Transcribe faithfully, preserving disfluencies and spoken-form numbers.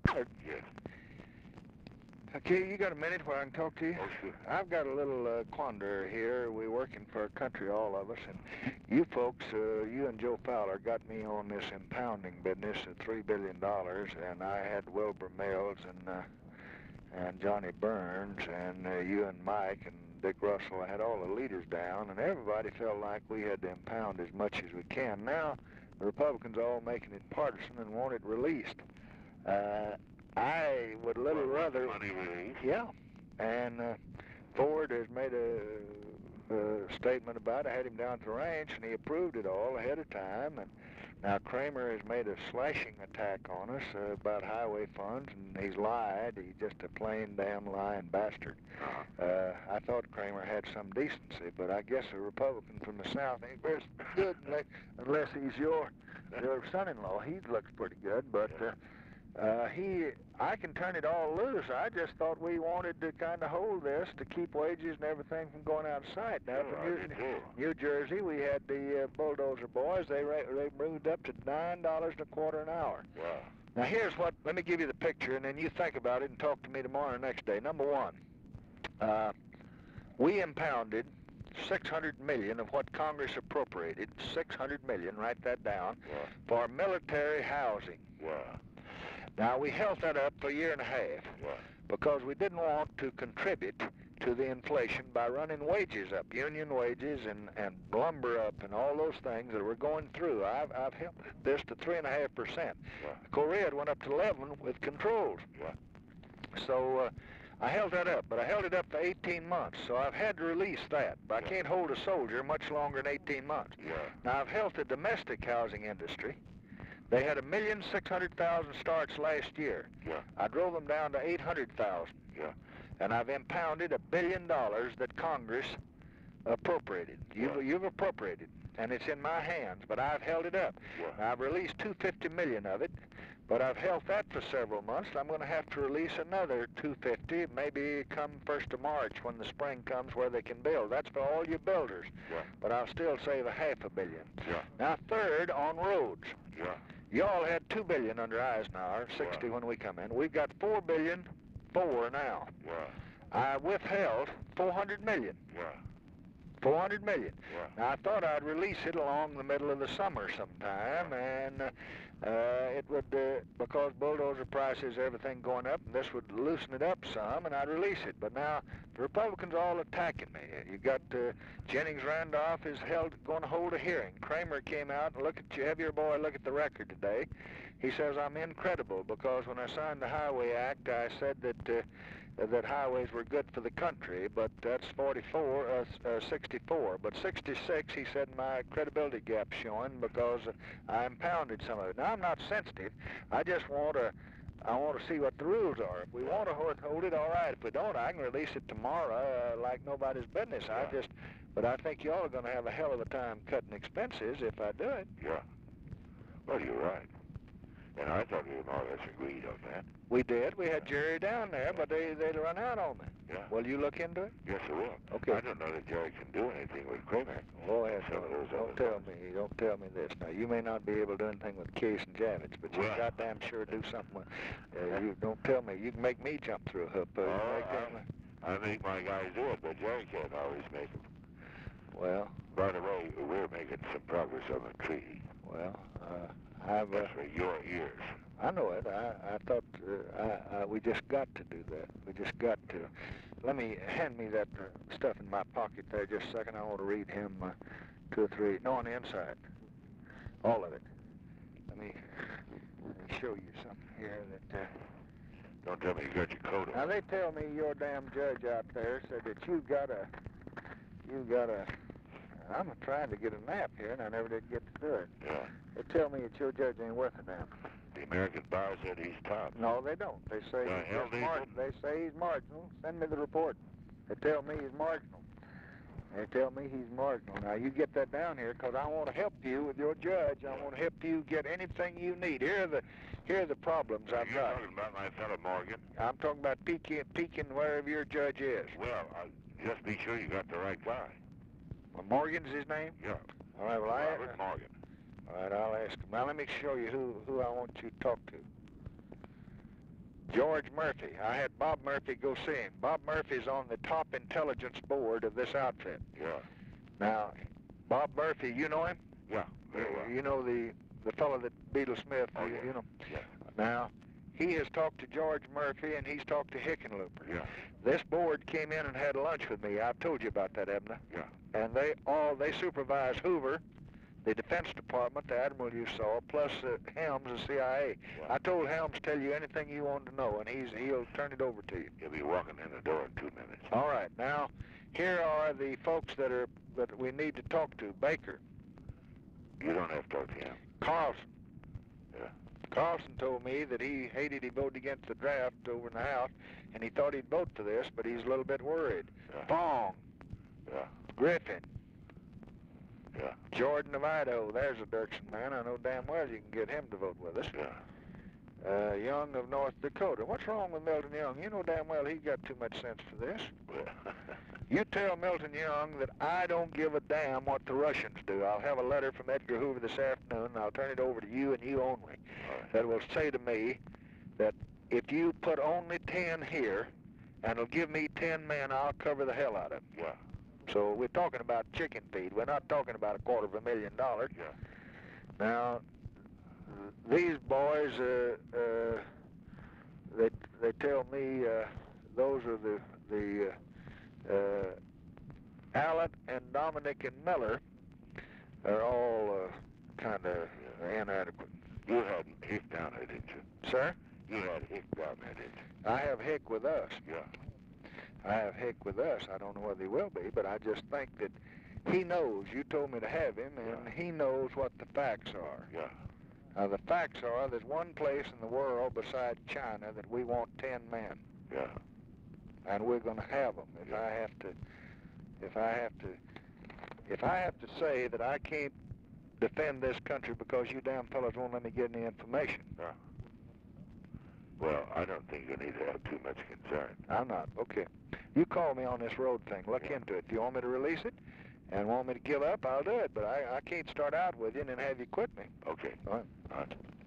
Yes. Okay, you got a minute where I can talk to you? Oh, sure. I've got a little uh, quandary here. We're working for a country, all of us, and you folks, uh, you and Joe Fowler got me on this impounding business at three billion dollars, and I had Wilbur Mills and uh, and Johnny Burns, and uh, you and Mike and Dick Russell. I had all the leaders down, and everybody felt like we had to impound as much as we can. Now, the Republicans are all making it partisan and want it released. Uh, I would a little Well, rather... money released. Yeah, and uh, Ford has made a, a statement about it. I had him down at the ranch, and he approved it all ahead of time. And now Kramer has made a slashing attack on us uh, about highway funds, and he's lied. He's just a plain damn lying bastard. Uh-huh. Uh, I thought Kramer had some decency, but I guess a Republican from the South ain't very good unless, unless he's your your son-in-law. He looks pretty good, but... Uh, Uh, he, I can turn it all loose. I just thought we wanted to kind of hold this to keep wages and everything from going out of sight. Now, Sure, from I New, did too. New Jersey, we had the uh, bulldozer boys. They ra- they moved up to nine dollars and a quarter an hour. Wow. Now, here's what. Let me give you the picture, and then you think about it and talk to me tomorrow or next day. Number one, uh, we impounded six hundred million of what Congress appropriated. six hundred million. Write that down. Wow. For military housing. Wow. Now, we held that up for a year and a half Wow. because we didn't want to contribute to the inflation by running wages up, union wages and, and lumber up and all those things that we're going through. I've, I've held this to three point five percent. Wow. Korea went up to eleven with controls. Wow. So uh, I held that up, but I held it up for eighteen months, so I've had to release that. But I Yeah. can't hold a soldier much longer than eighteen months. Yeah. Now, I've held the domestic housing industry. They had a million six hundred thousand starts last year. Yeah. I drove them down to eight hundred thousand. Yeah. And I've impounded a billion dollars that Congress appropriated. You've, Yeah. you've appropriated, and it's in my hands, but I've held it up. Yeah. Now, I've released two hundred fifty million of it, but I've held that for several months. I'm going to have to release another two hundred fifty, maybe come first of March when the spring comes where they can build. That's for all you builders. Yeah. But I'll still save a half a billion. Yeah. Now, third, on roads. Yeah. Y'all had two billion under Eisenhower, sixty Wow. when we come in. We've got four billion, four now. Wow. I withheld four hundred million. Wow. four hundred million. Wow. Now, I thought I'd release it along the middle of the summer sometime, and uh, uh, it would, uh, because bulldozer prices, everything going up, and this would loosen it up some, and I'd release it. But now, the Republicans are all attacking me. You got uh, Jennings Randolph is held, going to hold a hearing. Kramer came out and look at you, have your boy look at the record today. He says I'm incredible because when I signed the Highway Act, I said that uh, that highways were good for the country, but that's forty-four, uh, uh, sixty-four. But sixty-six, he said my credibility gap's showing because uh, I impounded some of it. Now, I'm not sensitive. I just want to I want to see what the rules are. If we want to hold it, all right. If we don't, I can release it tomorrow uh, like nobody's business. I Yeah. just, but I think y'all are going to have a hell of a time cutting expenses if I do it. Yeah. Well, you're right. And I thought we were more or less agreed on that. We did. We had Jerry down there, but they, they'd run out on me. Yeah. Will you look into it? Yes, I will. Okay. I don't know that Jerry can do anything with Kramer. Oh, yes, Some of those don't other tell ones. me, don't tell me this. Now, you may not be able to do anything with Case and Javits, but you Well. goddamn sure do something with, uh, you don't tell me. You can make me jump through a hoop. Uh, you Oh, make them- I make my guys do it, but Jerry can't always make them. well, By the way, we're making some progress on the treaty. well, uh, I've, uh, That's for your ears. I know it. I, I thought uh, I, I, we just got to do that. We just got to. Let me, hand me that uh, stuff in my pocket there just a second. I want to read him uh, two or three. No, on the inside. All of it. Let me, let me show you something here that... Uh, Don't tell me you got your coat now, on. they tell me your damn judge out there said that you got a... You got a... I'm trying to get a nap here, and I never did get to do it. Yeah. They tell me that your judge ain't worth a damn. The American bar said he's top. No, they don't. They say The he's hell just they mar- don't. They say he's marginal. Send me the report. They tell me he's marginal. They tell me he's marginal. Now, you get that down here because I want to help you with your judge. I want to help you get anything you need. Here are the, here are the problems I've You're got. talking about my fellow Morgan? I'm talking about peeking, peeking wherever your judge is. Well, uh, just be sure you got the right guy. Well, Morgan's his name? Yeah. All right, well, I... Robert Morgan. All right, I'll ask him. Now, let me show you who, who I want you to talk to. George Murphy. I had Bob Murphy go see him. Bob Murphy's on the top intelligence board of this outfit. Yeah. Now, Bob Murphy, you know him? Yeah. Very well. You know the the fellow that Beetle Smith, Oh, you, yeah. you know? Yeah. Now, he has talked to George Murphy, and he's talked to Hickenlooper. Yeah. This board came in and had lunch with me. I've told you about that, haven't I? Yeah. And they all, they supervise Hoover, the Defense Department, the Admiral you saw, plus uh, Helms, the C I A. Yeah. I told Helms tell you anything you want to know, and he's he'll turn it over to you. He'll be walking in the door in two minutes. All right. Now, here are the folks that are that we need to talk to. Baker, You don't have to talk to him. Carlson. Yeah. Carlson told me that he hated he voted against the draft over in the House, and he thought he'd vote for this, but he's a little bit worried. Yeah. Fong, Yeah. Griffin, Yeah. Jordan of Idaho. There's a Dirksen man. I know damn well you can get him to vote with us. Yeah. Uh, Young of North Dakota. What's wrong with Milton Young? You know damn well he's got too much sense for this. Yeah. You tell Milton Young that I don't give a damn what the Russians do. I'll have a letter from Edgar Hoover this afternoon, and I'll turn it over to you and you only. All right. That will say to me that if you put only ten here, and it'll give me ten men, I'll cover the hell out of them. Yeah. So we're talking about chicken feed. We're not talking about a quarter of a million dollars. Yeah. Now, these boys, uh, uh, they they tell me uh, those are the the uh, uh, Allett and Dominic and Miller are all uh, kind of inadequate. You had Hick down there, didn't you? Sir, You had Hick down there, didn't you? I have Hick with us. Yeah. I have Hick with us. I don't know whether he will be, but I just think that he knows. You told me to have him, and Yeah. he knows what the facts are. Yeah. Now, the facts are there's one place in the world besides China that we want ten men, Yeah. and we're going to have them. If Yeah. I have to, if I have to, if I have to say that I can't defend this country because you damn fellas won't let me get any information, Yeah. Well, I don't think you need to have too much concern. I'm not. Okay. You call me on this road thing. Look Yeah. into it. If you want me to release it and want me to give up, I'll do it. But I, I can't start out with you and then have you quit me. Okay. All right. All right.